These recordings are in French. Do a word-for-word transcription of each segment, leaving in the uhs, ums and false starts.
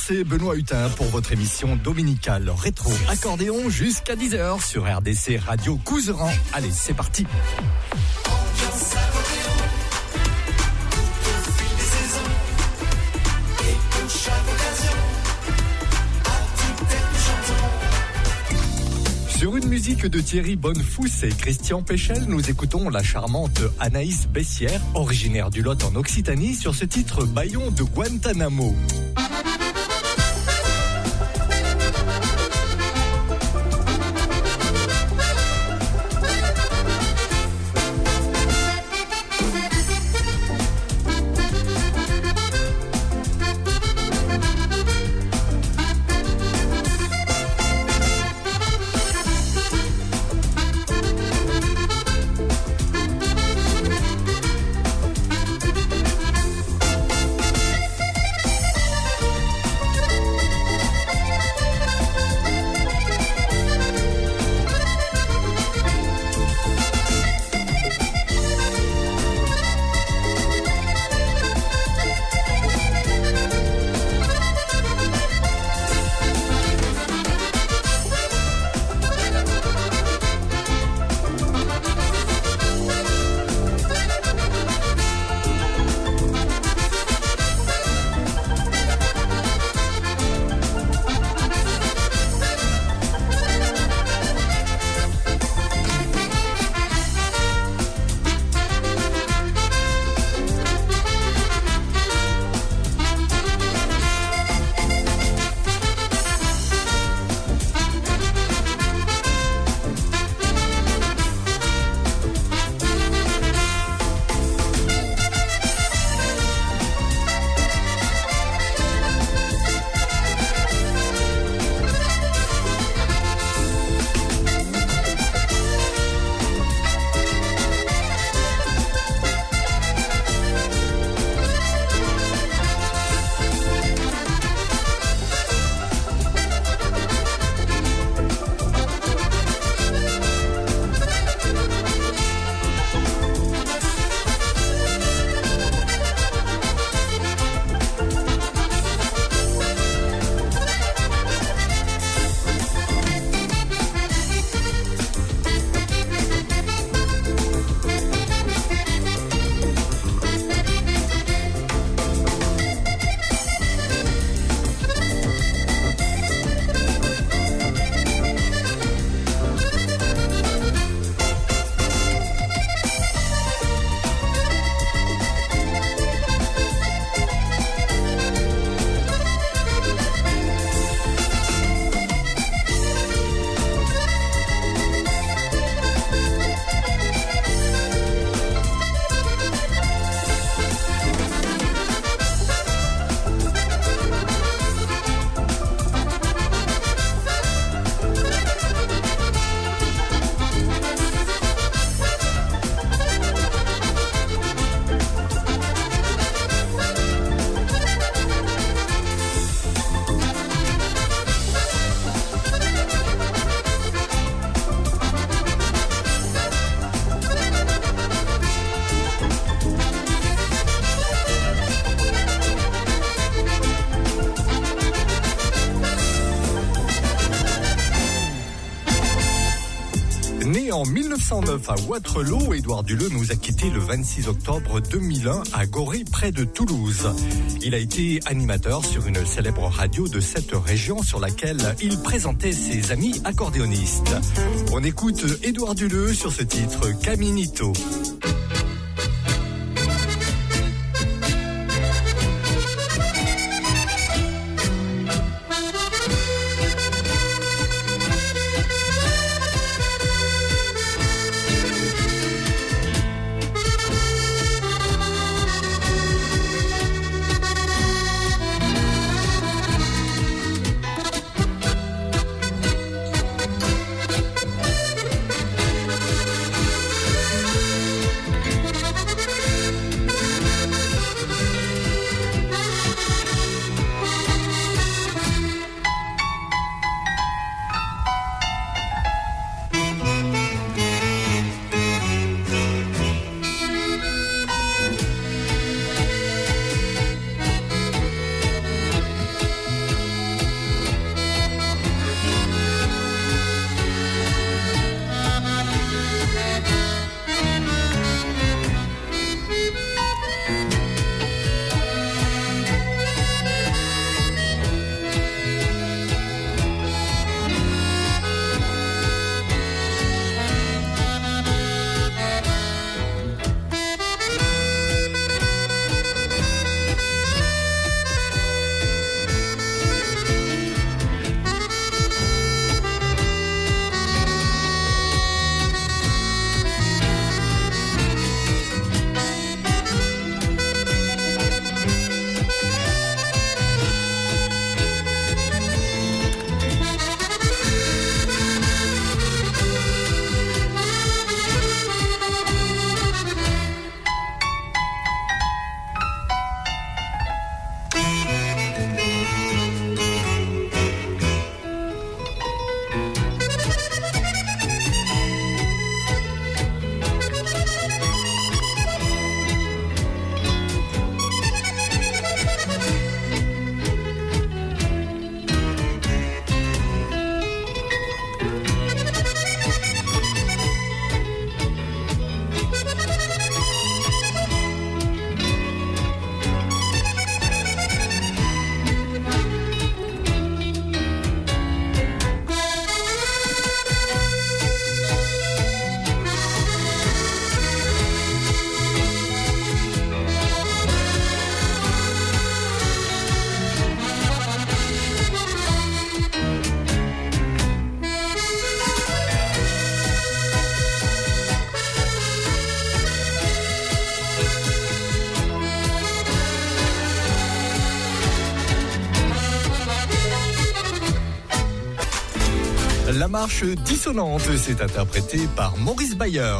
c'est Benoît Hutin pour votre émission dominicale rétro accordéon jusqu'à dix heures sur R D C Radio Couseran. Allez, c'est parti. Sur une musique de Thierry Bonnefous et Christian Péchel, nous écoutons la charmante Anaïs Bessière, originaire du Lot en Occitanie, sur ce titre Bayon de Guantanamo. Né en mille neuf cent neuf à Waterloo, Édouard Duleux nous a quittés le vingt-six octobre deux mille un à Gorée, près de Toulouse. Il a été animateur sur une célèbre radio de cette région sur laquelle il présentait ses amis accordéonistes. On écoute Édouard Duleux sur ce titre Caminito. La marche dissonante, c'est interprété par Maurice Bayer.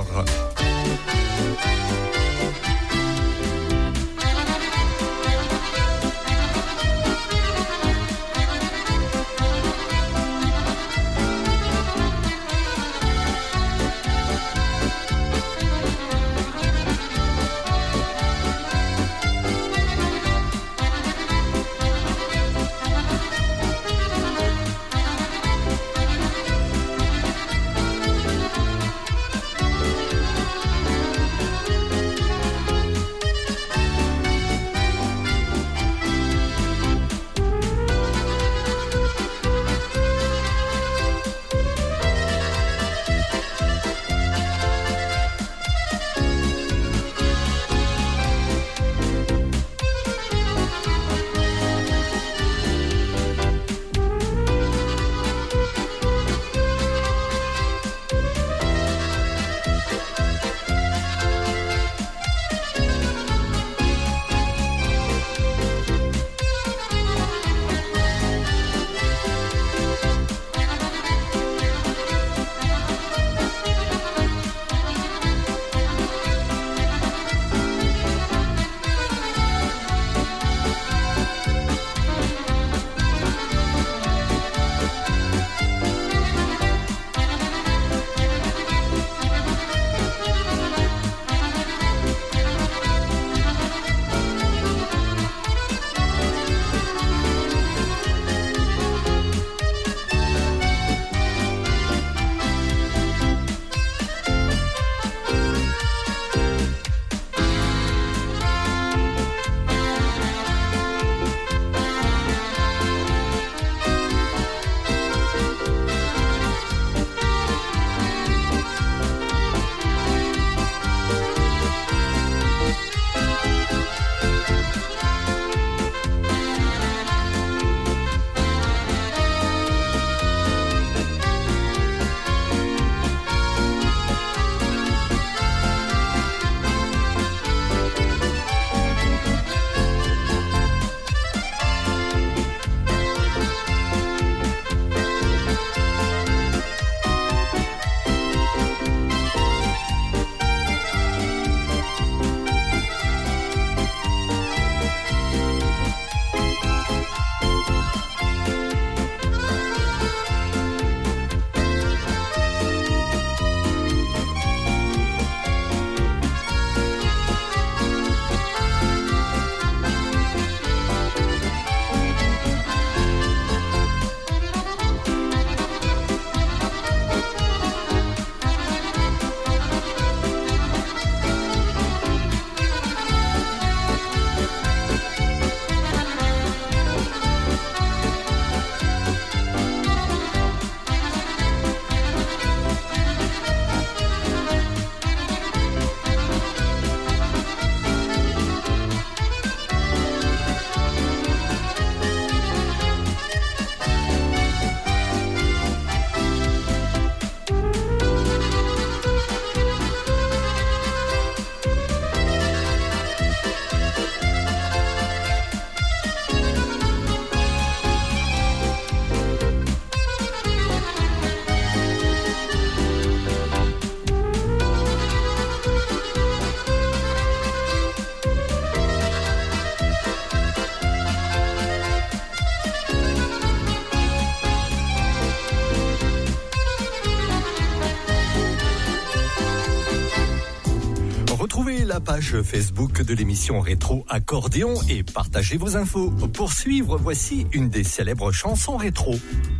Retrouvez la page Facebook de l'émission Rétro Accordéon et partagez vos infos. Pour suivre, voici une des célèbres chansons rétro.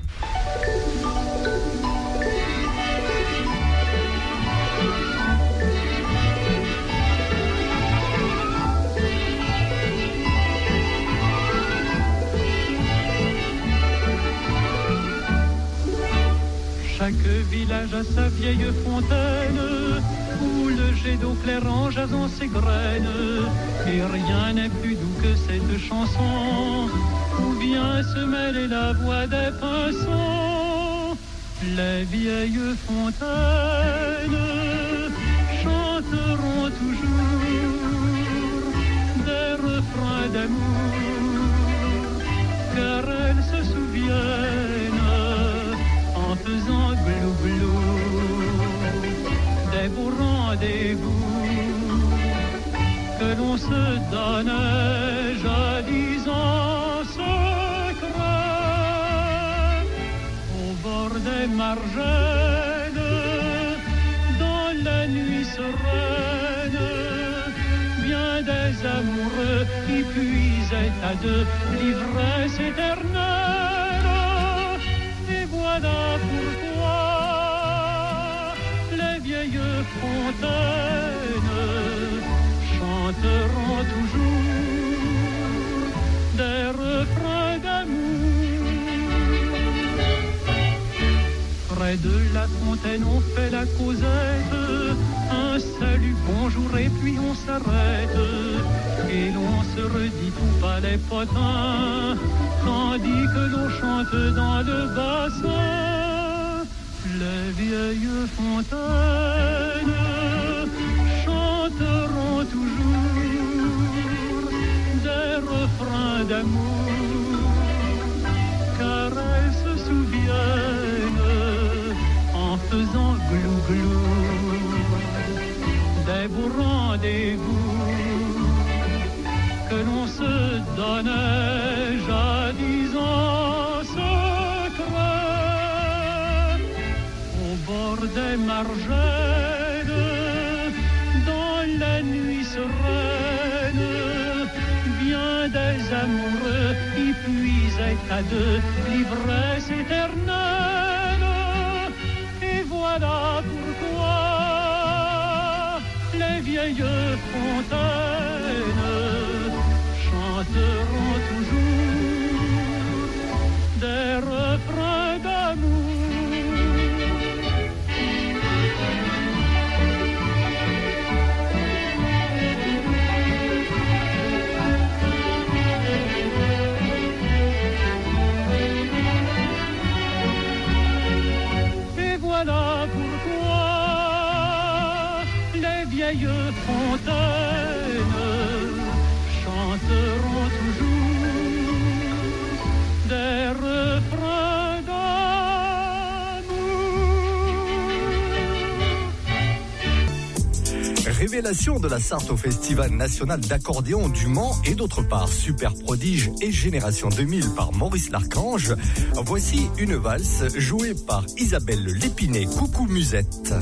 Chaque village a sa vieille fontaine, où le jet d'eau claire en jasant ses graines. Et rien n'est plus doux que cette chanson, où vient se mêler la voix des pinsons. Les vieilles fontaines chanteront toujours des refrains d'amour, car elles se souviennent en faisant se donnait jadis en secret au bord des margelles, dans la nuit sereine, bien des amoureux qui puisaient à deux l'ivresse éternelle. Et voilà pourquoi les vieilles fontaines chanteront toujours des refrains d'amour. Près de la fontaine on fait la causette, un salut, bonjour et puis on s'arrête. Et l'on se redit tout bas les potins, tandis que l'on chante dans le bassin. Les vieilles fontaines chanteront toujours des refrains d'amour, car elles se souviennent, en faisant glou-glou, des beaux rendez-vous que l'on se donnait jadis en secret au bord des margelles, dans la nuit sereine, bien des amoureux y puisaient à deux l'ivresse éternelle. Et voilà pourquoi les vieilles fontaines chanteront toujours des refrains d'amour. Et voilà pourquoi les vieilles fontaines chanteront toujours des refrains d'amour. Révélation de la Sarthe au Festival national d'accordéon du Mans et d'autre part Super Prodige et Génération deux mille par Maurice Larchange. Voici une valse jouée par Isabelle Lépinet, Coucou Musette.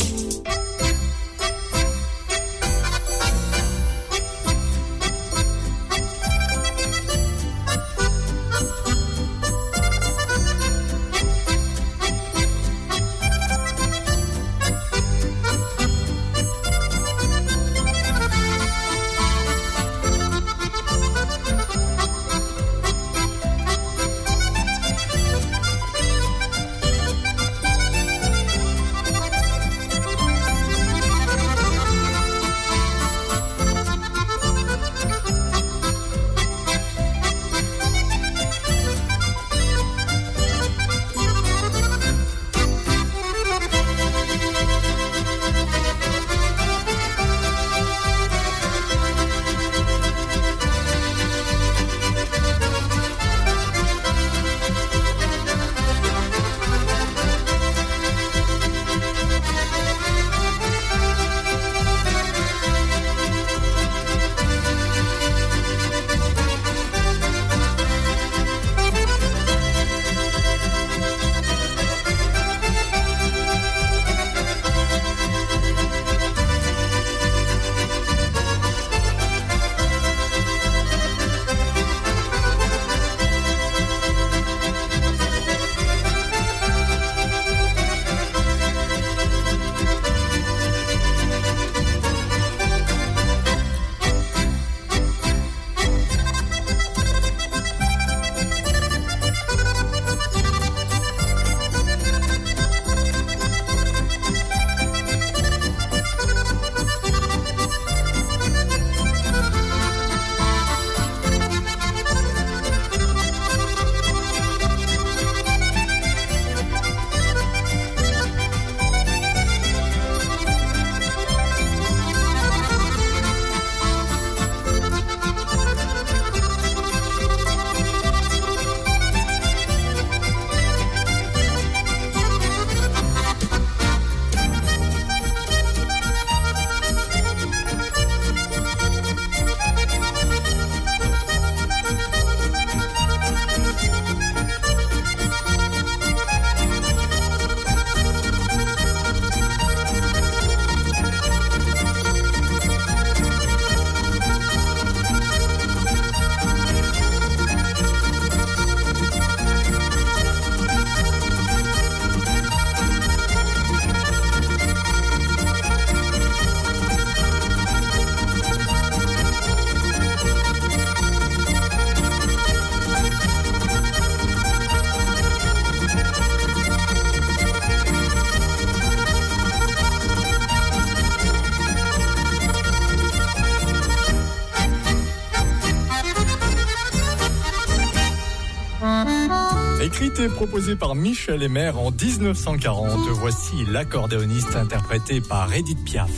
Écrite et proposée par Michel Emer en dix-neuf cent quarante, voici l'accordéoniste interprété par Edith Piaf.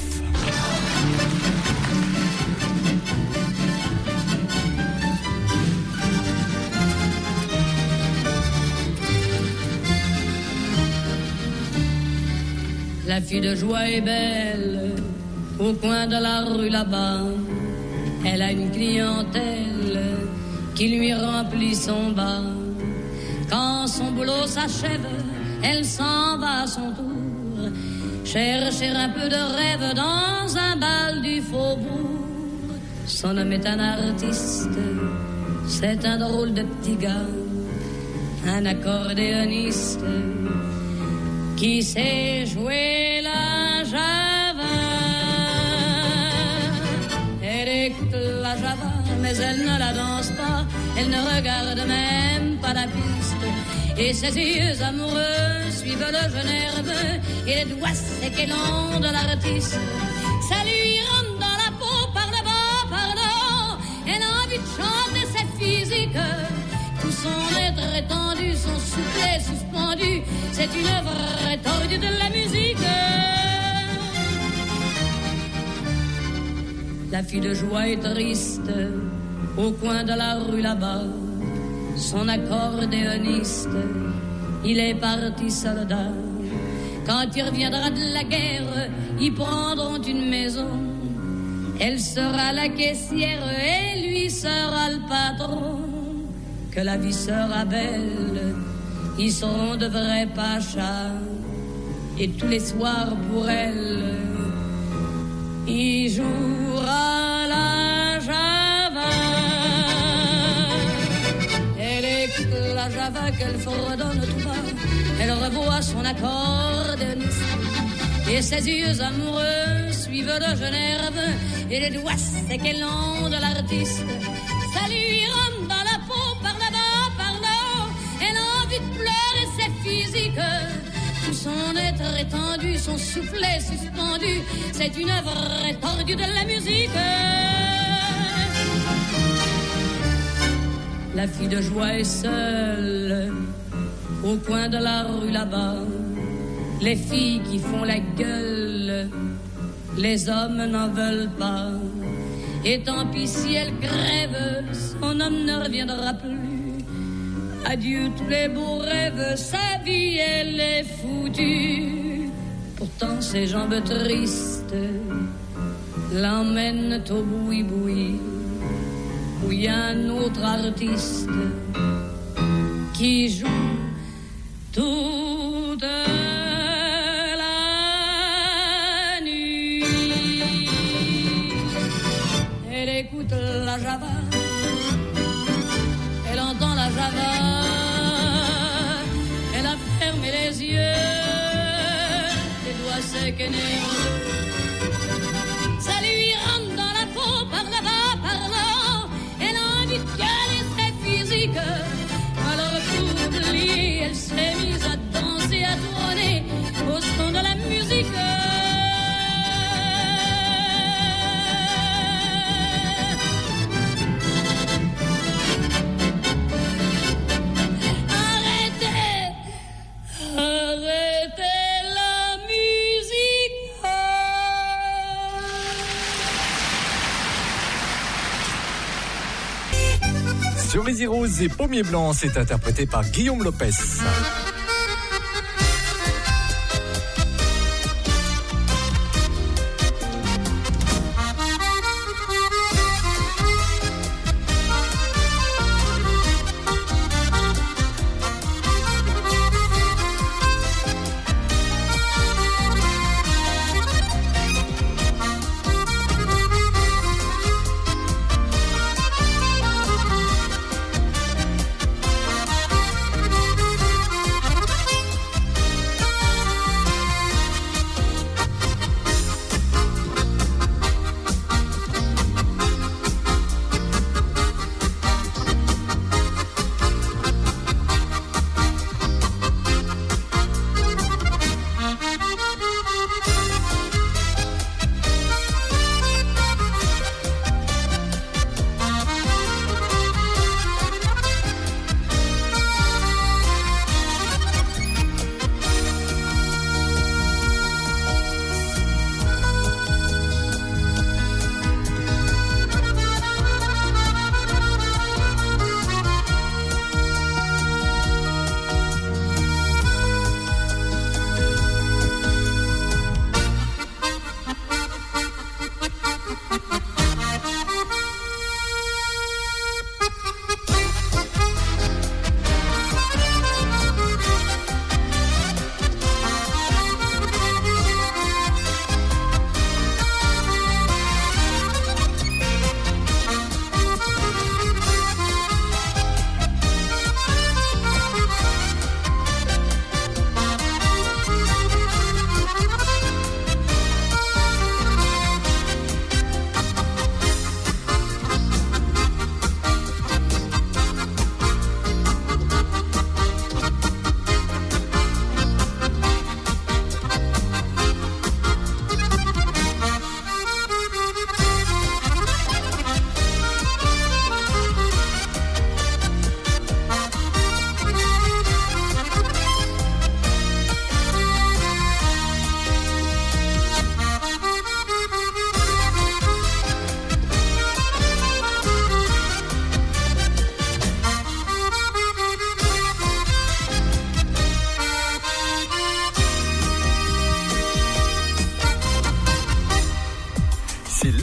La fille de joie est belle, au coin de la rue là-bas. Elle a une clientèle qui lui remplit son bas. Quand son boulot s'achève, elle s'en va à son tour chercher un peu de rêve dans un bal du faubourg. Son homme est un artiste, c'est un drôle de petit gars, un accordéoniste qui sait jouer la java. Elle écoute la java, mais elle ne la danse pas, elle ne regarde même pas la piste. Et ses yeux amoureux suivent le jeu nerveux et les doigts secs et longs de l'artiste. Ça lui rentre dans la peau par le bas, par le haut. Elle a envie de chanter, c'est physique. Tout son être étendu, son soufflet suspendu. C'est une vraie tordue de la musique. La fille de joie est triste au coin de la rue là-bas. Son accordéoniste, il est parti soldat. Quand il reviendra de la guerre, ils prendront une maison. Elle sera la caissière et lui sera le patron. Que la vie sera belle, ils seront de vrais pachas. Et tous les soirs pour elle, il jouera la java. La java qu'elle fredonne tout bas, elle revoit son accordéoniste et ses yeux amoureux suivent le jeu nerveux et les doigts secs et longs de l'artiste. Ça lui rentre dans la peau par là-bas, par là-haut. Elle a envie de pleurer, c'est physique. Tout son être étendu, son soufflet suspendu, c'est une vraie tordue de la musique. La fille de joie est seule au coin de la rue là-bas. Les filles qui font la gueule, les hommes n'en veulent pas. Et tant pis si elle crève, son homme ne reviendra plus. Adieu tous les beaux rêves, sa vie elle est foutue. Pourtant ses jambes tristes l'emmènent au boui-boui, où il y a un autre artiste qui joue toute la nuit. Elle écoute la java, elle entend la java, elle a fermé les yeux, les doigts secs et nerveux. Ça lui rentre dans la peau par là-bas, par là. Elle a envie de caler ses physiques. Alors pour oublier, elle s'est mise à danser, à tourner au son de la musique. Arrêtez, arrêtez la musique. Cerise rose et pommier blanc, c'est interprété par Guillaume Lopez.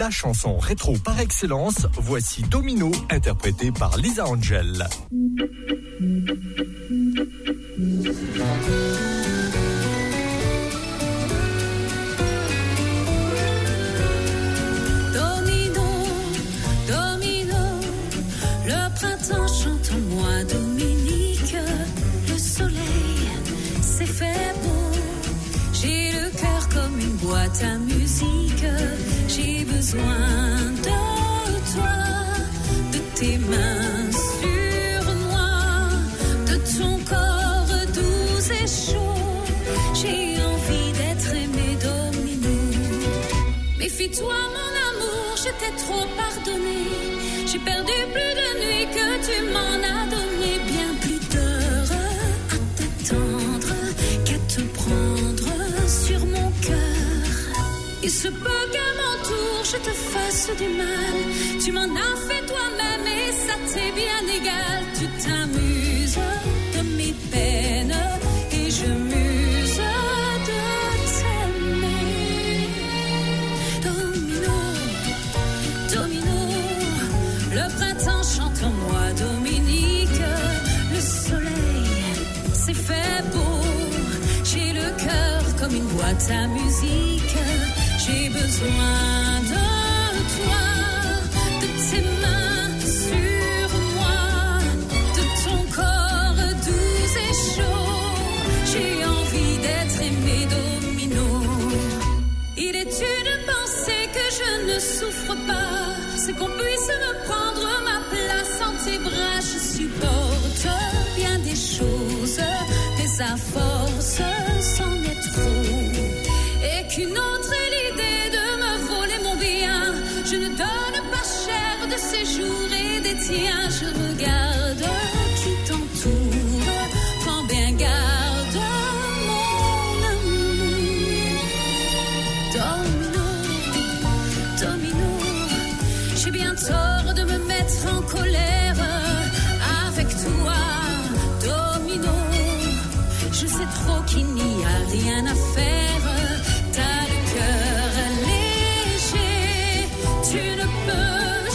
la chanson rétro par excellence. Voici Domino, interprété par Lisa Angel. Domino, domino, le printemps chante en moi, Dominique. Le soleil s'est fait beau. J'ai le cœur comme une boîte à musique. J'ai besoin de toi, de tes mains sur moi, de ton corps doux et chaud. J'ai envie d'être aimé, Domino. Méfie-toi, mon amour, je t'ai trop pardonné. J'ai perdu plus de nuits que tu m'en as donné. Bien plus d'heures à t'attendre qu'à te prendre sur mon cœur. Il se peut qu'à mon tour je te fasse du mal. Tu m'en as fait toi-même et ça t'est bien égal. Tu t'amuses de mes peines et je muse de t'aimer. Domino, domino, le printemps chante en moi, Dominique. Le soleil s'est fait beau. J'ai le cœur comme une boîte à musique. J'ai besoin de toi, de tes mains sur moi, de ton corps doux et chaud. J'ai envie d'être aimé, Domino. Il est une pensée que je ne souffre pas, c'est qu'on puisse me prendre ma place en tes bras. Je supporte bien des choses, mais à force, c'en est trop. Et qu'une autre est l'idée de me voler mon bien. Je ne donne pas cher de ces jours et des tiens. Je regarde qui t'entoure, prends bien garde, mon amour. Domino, domino, j'ai bien tort de me mettre en colère avec toi, Domino. Je sais trop qu'il n'y a rien à faire. T'as le cœur léger, tu ne peux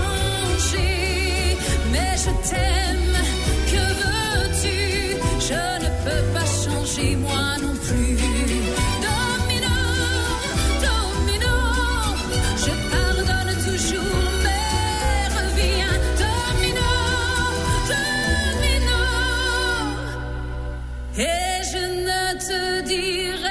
changer. Mais je t'aime, que veux-tu? Je ne peux pas changer, moi non plus. Domino, domino, je pardonne toujours, mais reviens. Domino, domino, et je ne te dirai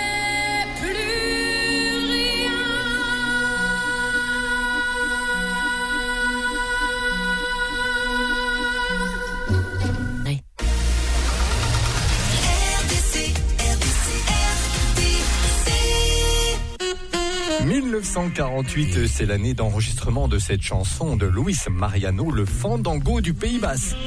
dix-neuf cent quarante-huit, c'est l'année d'enregistrement de cette chanson de Luis Mariano, le fandango du Pays Basque.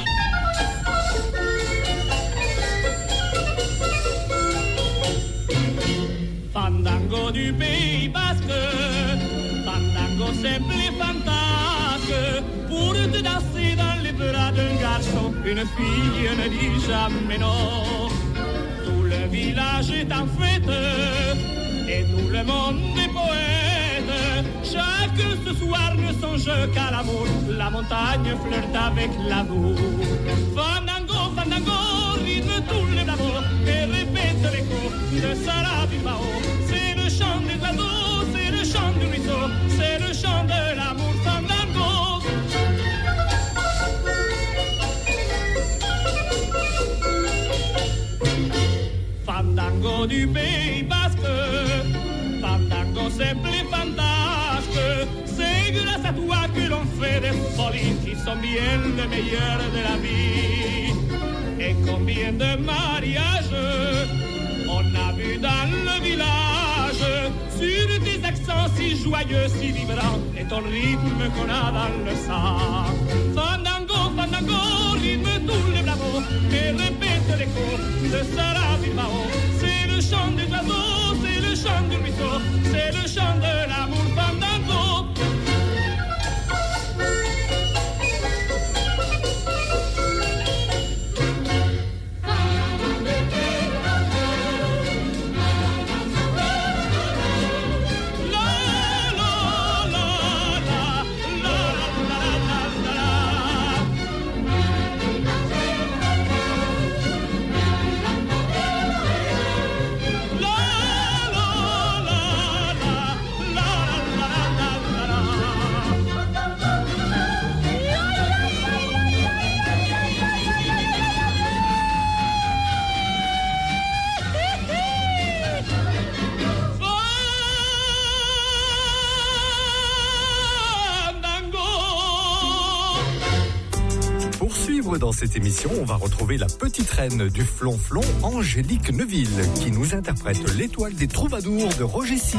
Fandango du Pays Basque, fandango simple et fantasque, pour te danser dans les bras d'un garçon, une fille ne dit jamais non. Tout le village est en fête, et tout le monde est poète. Chacun ce soir ne songe qu'à l'amour, la montagne flirte avec l'amour. Fandango, fandango, rythme tous les bravos, et répète l'écho de Sarah Bilbao. C'est le chant des oiseaux, c'est le chant du ruisseau, c'est le chant de l'amour, fandango. Fandango du Pays Basque, fandango simple et fantasque, c'est grâce à toi que l'on fait des folies qui sont bien les meilleures de la vie. Et combien de mariages on a vu dans le village, sur tes accents si joyeux, si vibrants, et ton rythme qu'on a dans le sang. Fandango, fandango, rythme tous les bravos, et répète l'écho de Sarah Bilbao. C'est le chant des oiseaux, c'est le chant du ruisseau, c'est le chant de l'amour, fandango. La, la, Pour suivre dans cette émission, on va retrouver la petite reine du flonflon, Angélique Neuville, qui nous interprète l'étoile des troubadours de Roger Sy.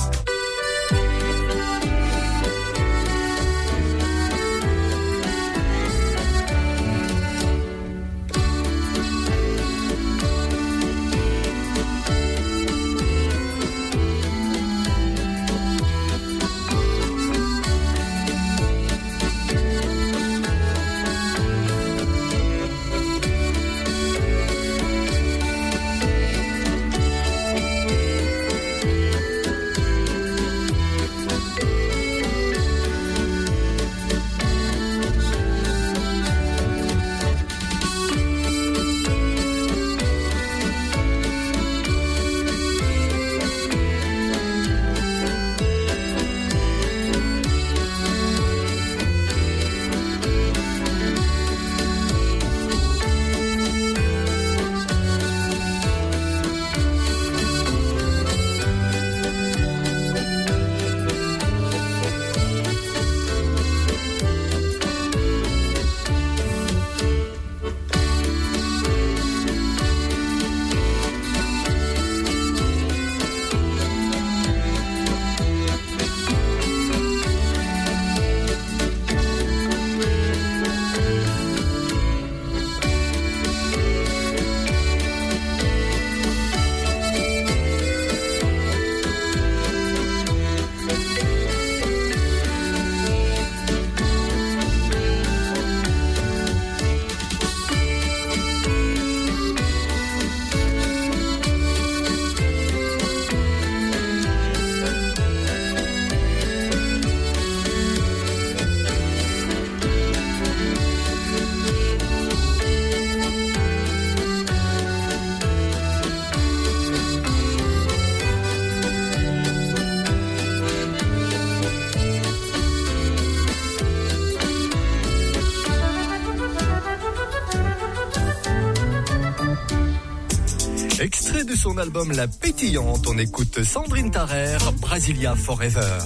Extrait de son album La Pétillante, on écoute Sandrine Tarrère, Brasilia Forever.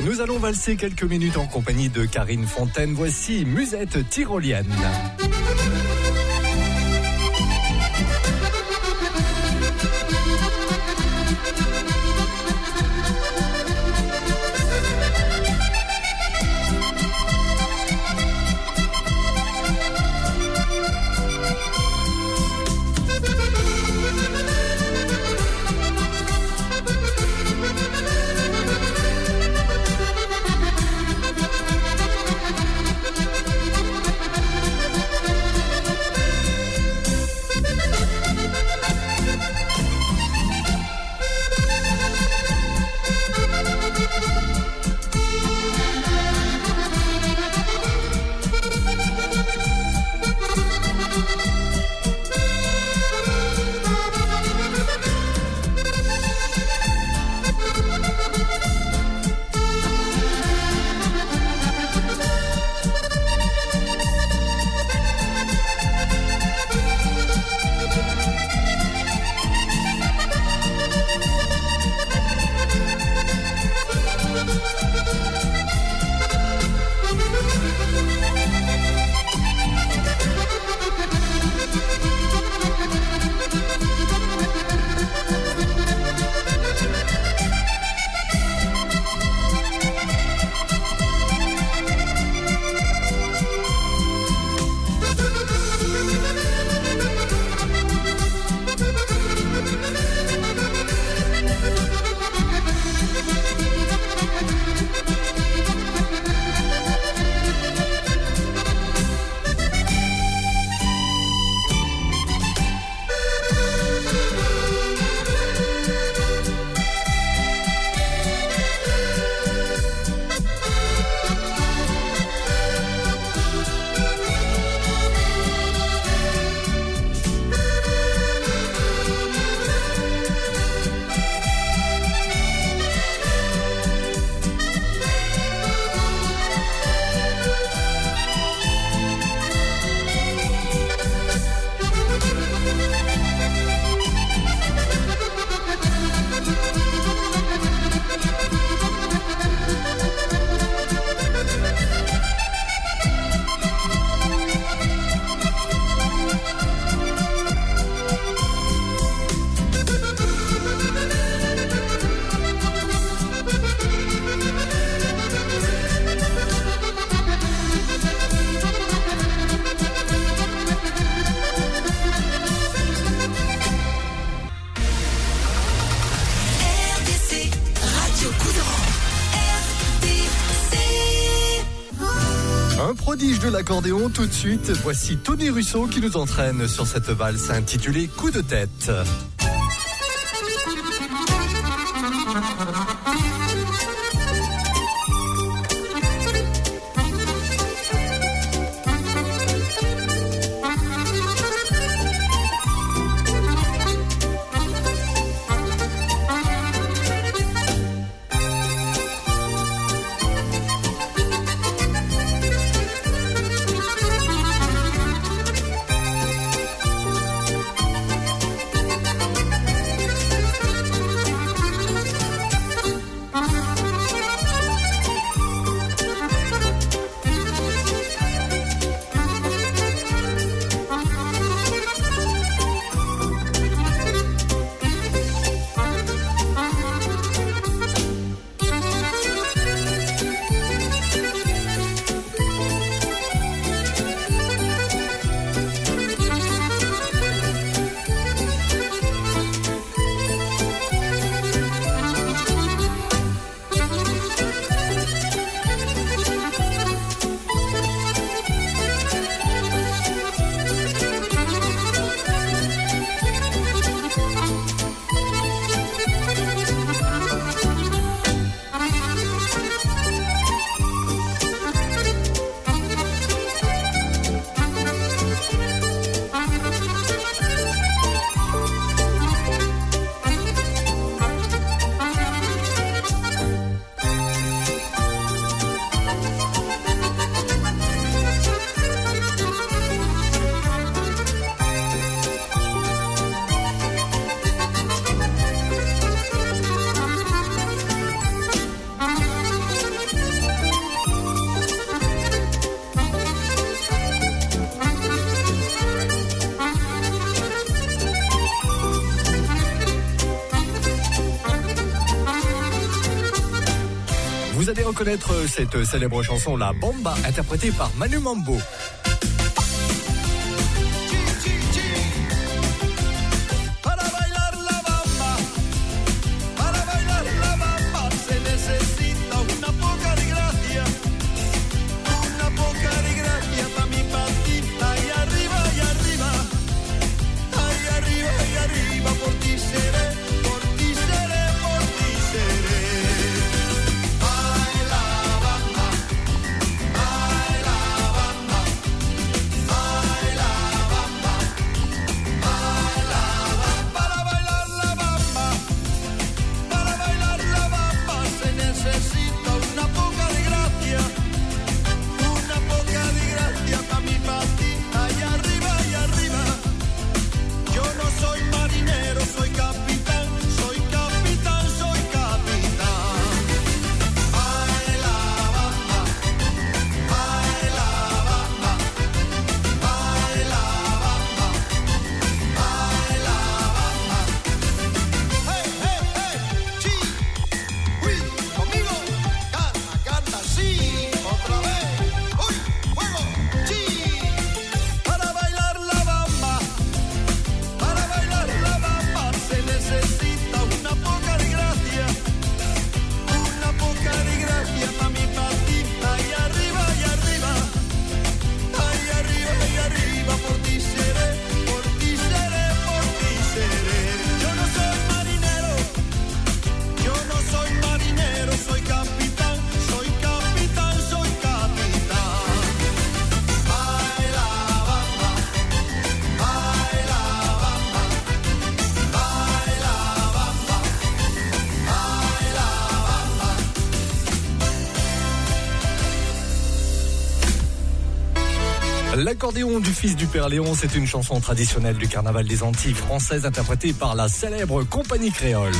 Nous allons valser quelques minutes en compagnie de Karine Fontaine. Voici Musette tyrolienne. Prodige de l'accordéon, tout de suite, voici Tony Russo qui nous entraîne sur cette valse intitulée Coup de tête. reconnaître cette célèbre chanson, La Bomba, interprétée par Manu Mambo. L'accordéon du fils du Père Léon, c'est une chanson traditionnelle du carnaval des Antilles françaises interprétée par la célèbre compagnie créole.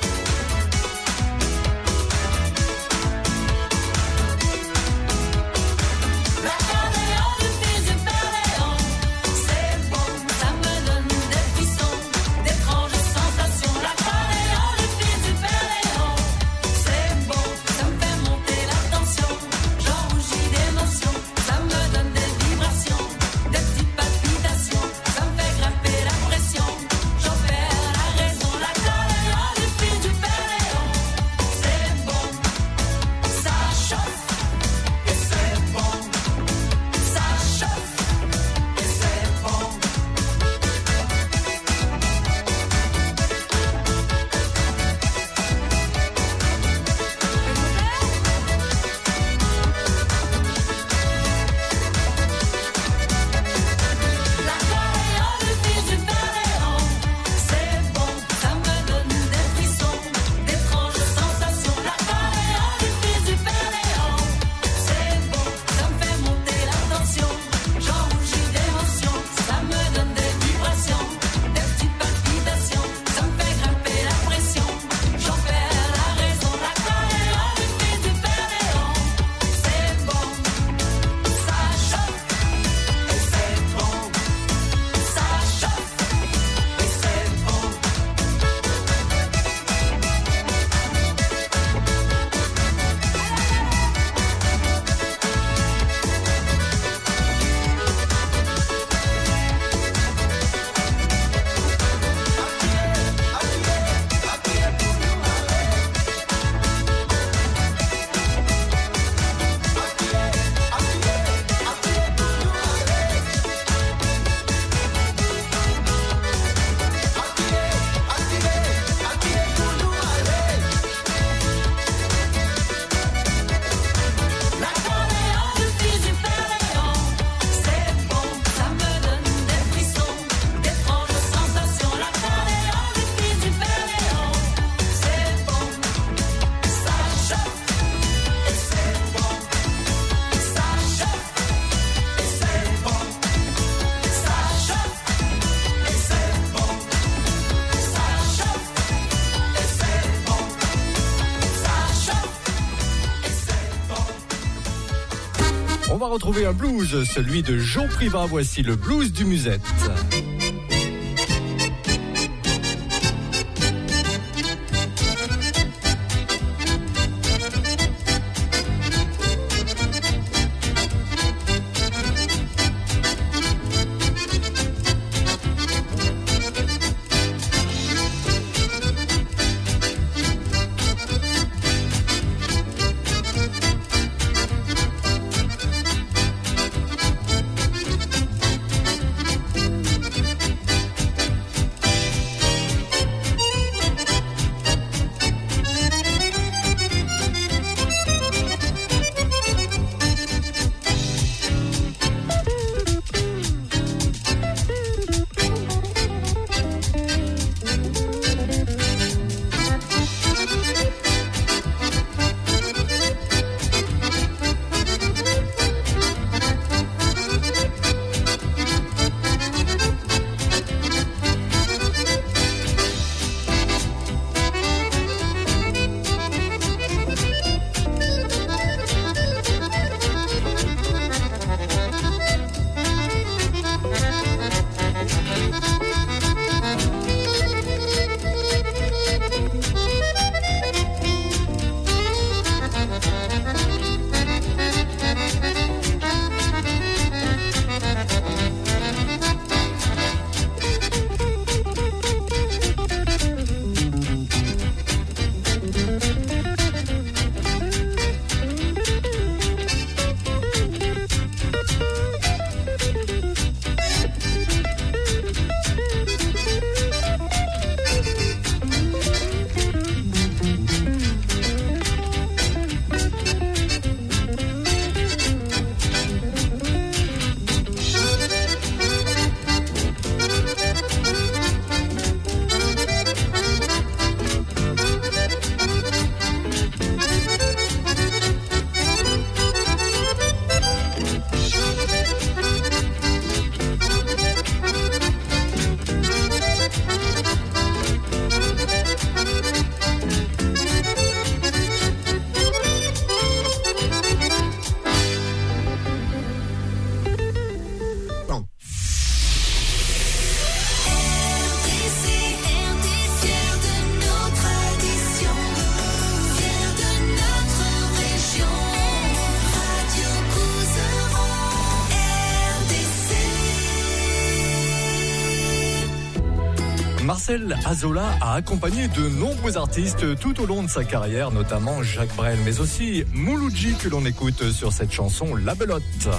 On va retrouver un blues, celui de Joe Privat. Voici le blues du Musette. Marcel Azola a accompagné de nombreux artistes tout au long de sa carrière, notamment Jacques Brel, mais aussi Mouloudji que l'on écoute sur cette chanson La Belote.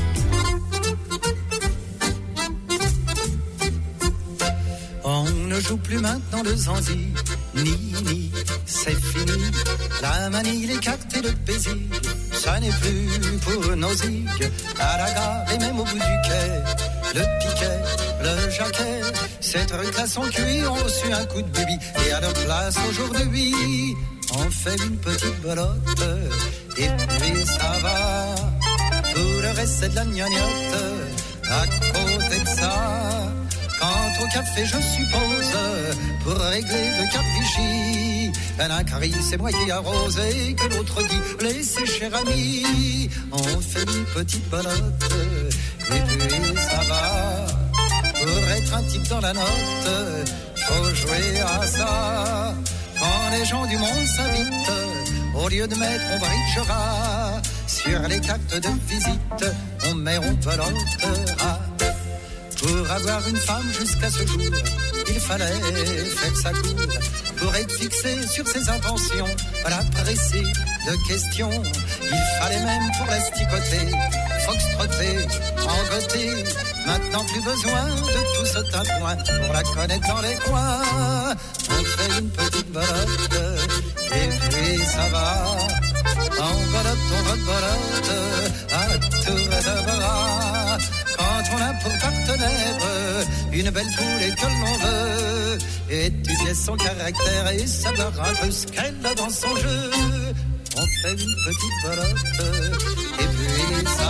On ne joue plus maintenant le zanzi, ni, ni, c'est fini. La manie, les cartes et le paisible, ça n'est plus pour nos zigues. À la gare et même au bout du quai, le piquet, le jaquet, ces trucs-là sont cuits, ont reçu un coup de bibi. Et à leur place aujourd'hui, on fait une petite belote, et puis ça va. Tout le reste c'est de la gnognotte, à côté de ça. Quand au café je suppose, pour régler le cap Vichy, un cari c'est moitié arrosé que l'autre dit laissez cher ami. On fait une petite belote, et puis ça va. Pour être un type dans la note, faut jouer à ça. Quand les gens du monde s'invitent, au lieu de mettre on bridgera, sur les cartes de visite, on met on belotera. Pour avoir une femme jusqu'à ce jour, il fallait faire sa cour. Pour être fixé sur ses intentions, la presser de questions. Il fallait même pour l'asticoter, foxtrotter, engoter. Maintenant plus besoin de tout ce tintouin pour la connaître dans les coins. On fait une petite belote, et puis ça va. En belote, on rebolote, à la tour de bras. Quand on a pour partenaire une belle poule et que l'on veut étudier son caractère et savoir un peu ce qu'elle a dans son jeu, on fait une petite belote, et puis ça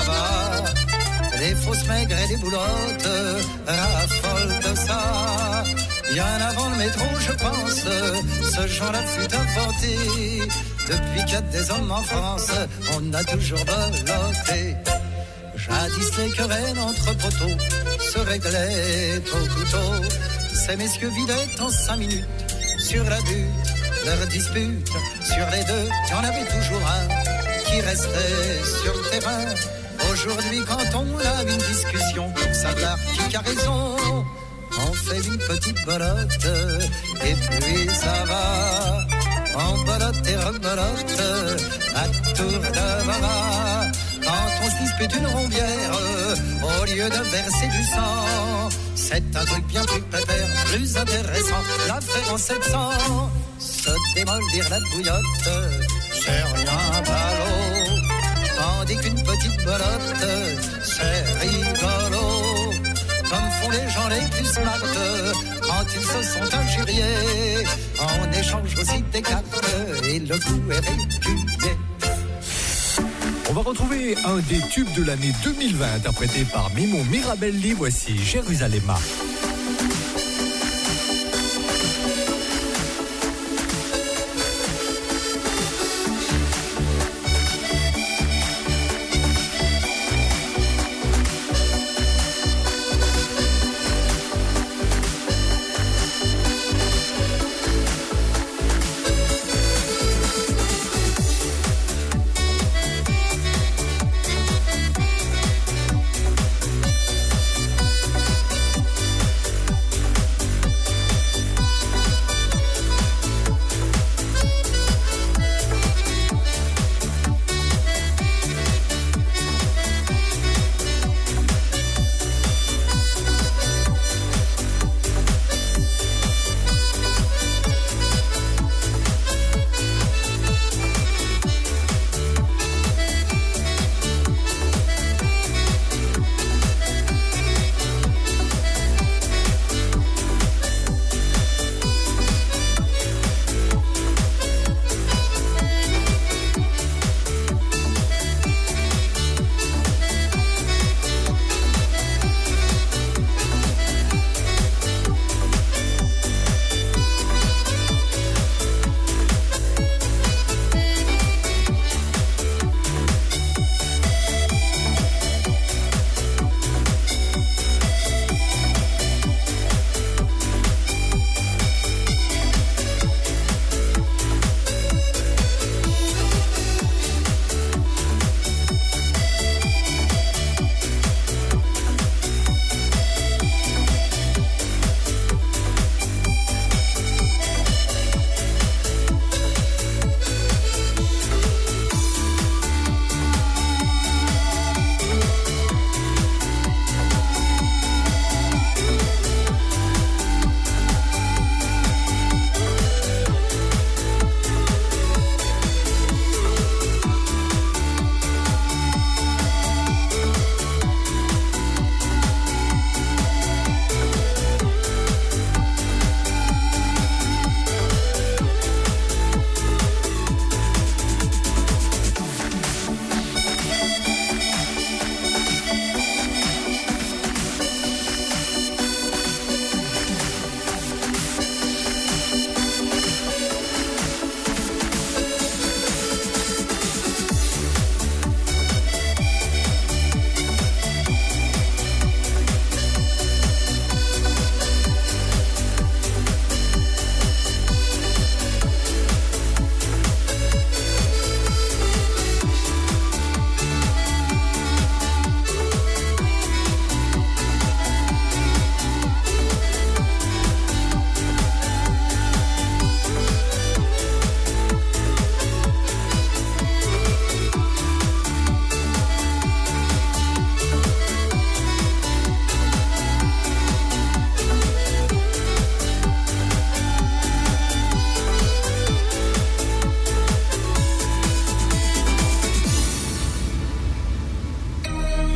va. Les fausses maigres et les boulottes raffolent de ça. Bien avant le métro, je pense, ce genre-là fut inventé. Depuis qu'il y a des hommes en France, on a toujours belotté. Jadis les querelles entre poteaux se réglaient au couteau. Ces messieurs vidaient en cinq minutes sur la butte leur dispute. Sur les deux, il y en avait toujours un qui restait sur le terrain. Aujourd'hui, quand on a une discussion pour savoir qui a raison, on fait une petite belote, et puis ça va. En belote et rebelote, à tour de bras. Quand on se dispute une rondière, au lieu de verser du sang, c'est un truc bien plus pépère, plus intéressant. L'affaire en sept cents, se démolir la bouillotte, c'est rien ballot. Tandis qu'une petite belote, c'est rigolo. Comme font les gens les plus smart quand ils se sont injuriés. En échange aussi des cartes et le coup est régulier. On va retrouver un des tubes de l'année deux mille vingt interprété par Mimo Mirabelli. Voici Jérusalema.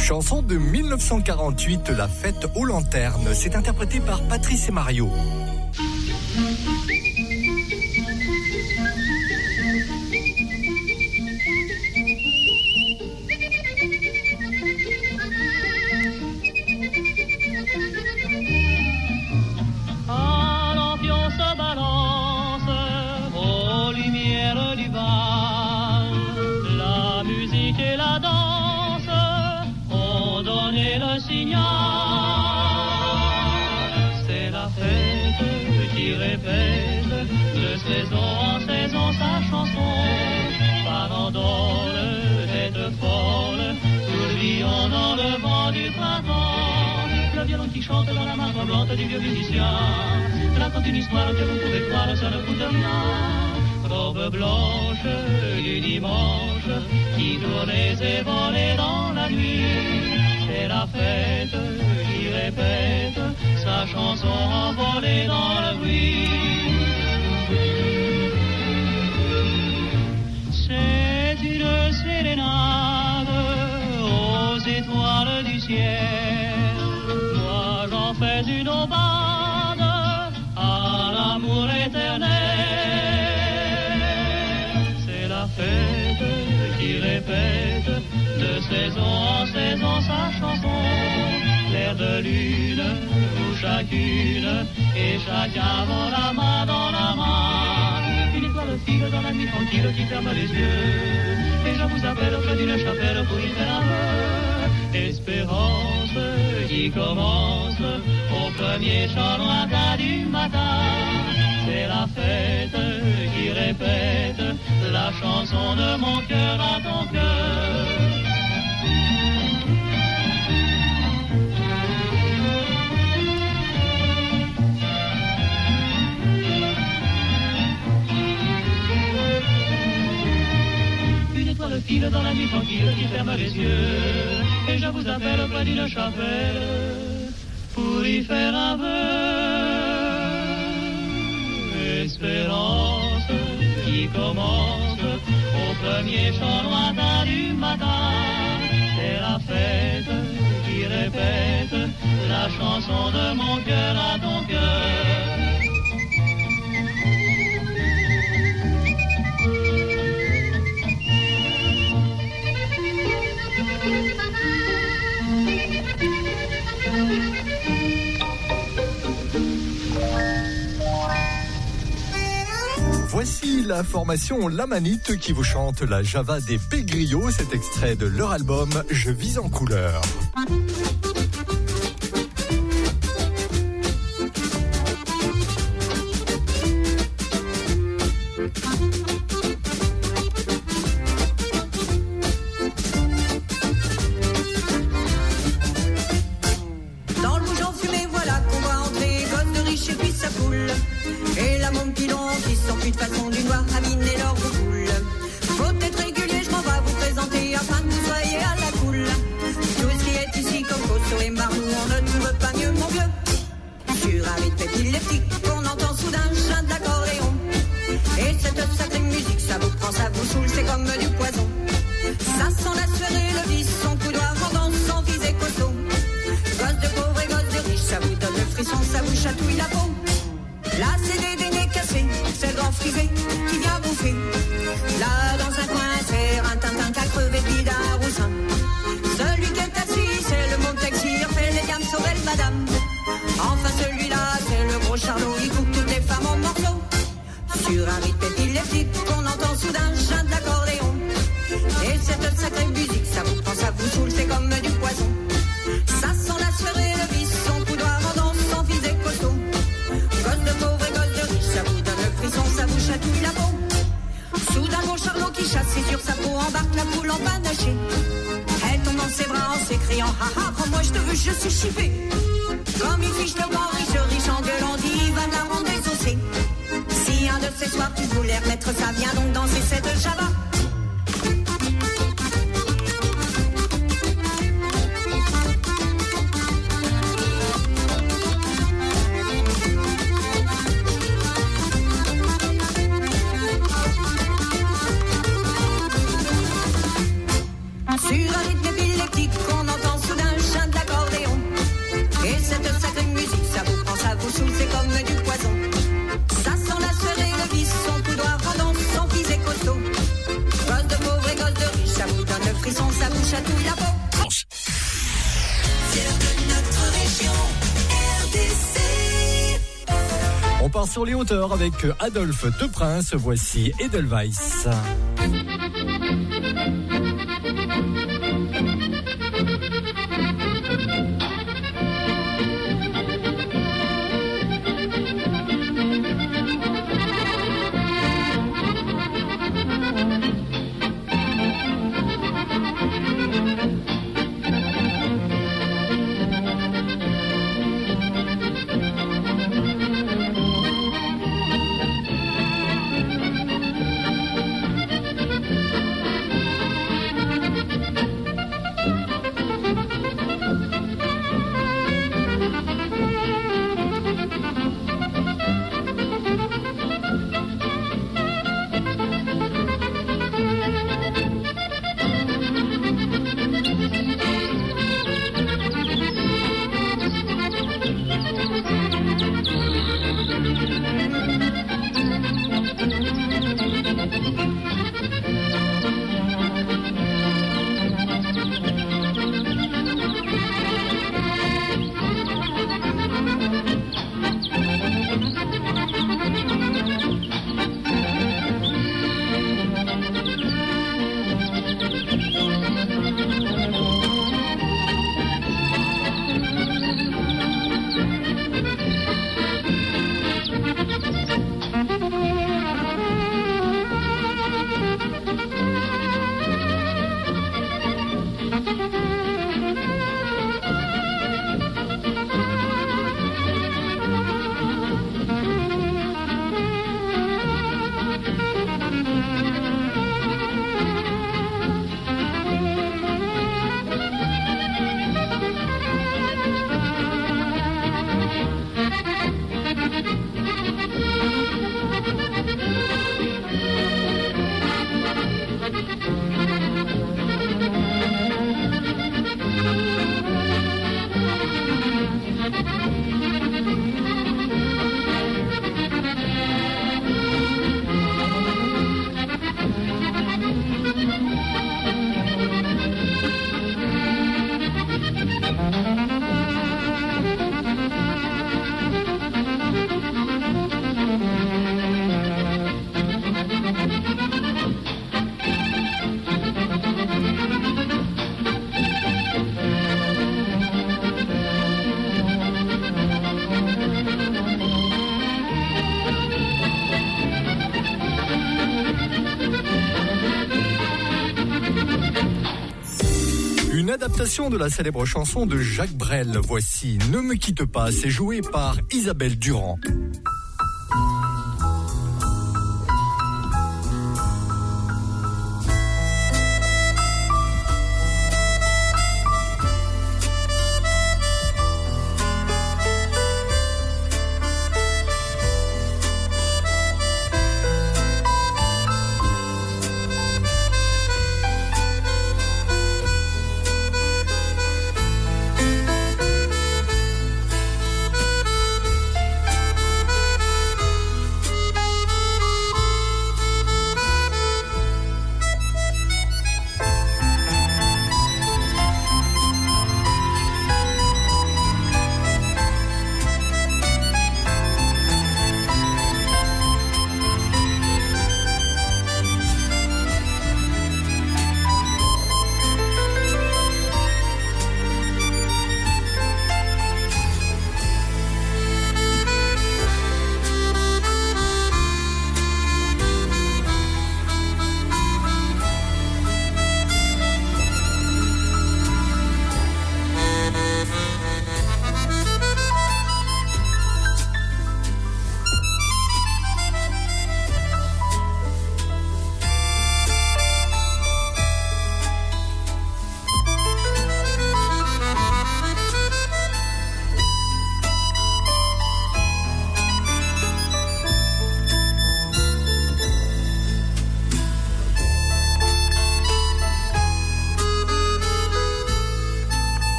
Chanson de mille neuf cent quarante-huit, La fête aux lanternes. C'est interprété par Patrice et Mario. De saison en saison sa chanson, farandole, tête folle, tourbillon dans le vent du printemps. Le violon qui chante dans la main tremblante du vieux musicien raconte une histoire que vous pouvez croire, ça ne coûte rien. Robe blanche du dimanche qui tournait et volait dans la nuit. C'est la fête qui répète sa chanson envolée dans le bruit. C'est une sérénade aux étoiles du ciel. Moi j'en fais une aubade à l'amour éternel. C'est la fête qui répète de saison en saison sa chanson. L'air de lune où chacune et chacun vont la main dans la main. Une étoile file dans la nuit tranquille qui ferme les yeux. Et je vous appelle près d'une chapelle pour y faire un vœu. Espérance qui commence au premier chant lointain du matin. C'est la fête qui répète la chanson de mon cœur à ton cœur. Le fil dans la nuit tranquille qui ferme les yeux. Et je vous appelle près d'une chapelle pour y faire un vœu. Espérance qui commence au premier chant lointain du matin. C'est la fête qui répète la chanson de mon cœur à ton cœur. Voici la formation La Manite qui vous chante la Java des Pégriots. Cet extrait de leur album Je vis en couleur. Dans le bougeon fumé, voilà qu'on va entrer, gosse de riche et puis sa poule. Et la môme pilon qui sort plus de façon du noir à miner l'or de poule. Faut être régulier, je m'en vais vous présenter afin que vous soyez à la cool. Tout ce qui est ici comme sur les marmots, on ne trouve pas mieux mon vieux. Sur un rythme épileptique qu'on entend soudain chant de l'accordéon. Et cette sacrée musique, ça vous prend, ça vous saoule, c'est comme du poison. Ça sent la sueur et le vice, son coup doigt rendant sans viser costaud. Gosse de pauvre et gosse de riche, ça vous donne le frisson, ça vous chatouille la peau. Là c'est des dénés cassés, c'est le grand frisé qui vient bouffer. Là dans un coin c'est un tintin qu'à crever puis d'un roussin. Celui qui est assis c'est le monde taxi, refait les gammes sur elle madame. Enfin celui-là c'est le gros charlot, il coupe toutes les femmes en morceaux. Sur un rythme épileptique qu'on entend soudain chant de l'accordéon. Et cette sacrée musique ça vous prend, ça vous saoule, c'est comme du poison. Ça sent la sueur et le vice, son coup doigt rendant sans viser costaud. Gosse de pauvre et gosse de riche, ça vous donne le frisson, ça vous chatouille la peau. Soudain mon charlot qui chasse et sur sa peau embarque la poule en panaché. Elle tombe dans ses bras en s'écriant ha ha, prends-moi je te veux, je suis chippé. Comme une fiche de grand riche, riche en gueulant dit va la rendre désossée. Si un de ces soirs tu voulais remettre ça, viens donc danser cette Java. Sur un rythme épileptique qu'on entend saoule, c'est comme du poison. Ça sent la sueur et le vice, son coudoir rendant son physique costaud. Gosse de pauvre et gosse de riche, ça vous donne le frisson, ça vous chatouille la peau. Fier de notre région, R D C. On part sur les hauteurs avec Adolphe de Prince, voici Edelweiss. Adaptation de la célèbre chanson de Jacques Brel. Voici Ne me quitte pas, c'est joué par Isabelle Durand. Ne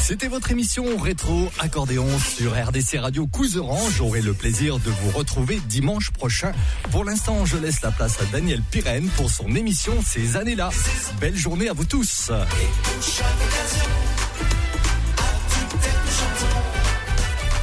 C'était votre émission Rétro Accordéon sur R D C Radio Couseran. J'aurai le plaisir de vous retrouver dimanche prochain. Pour l'instant, je laisse la place à Daniel Pirenne pour son émission Ces années-là. Belle journée à vous tous. Et chaque occasion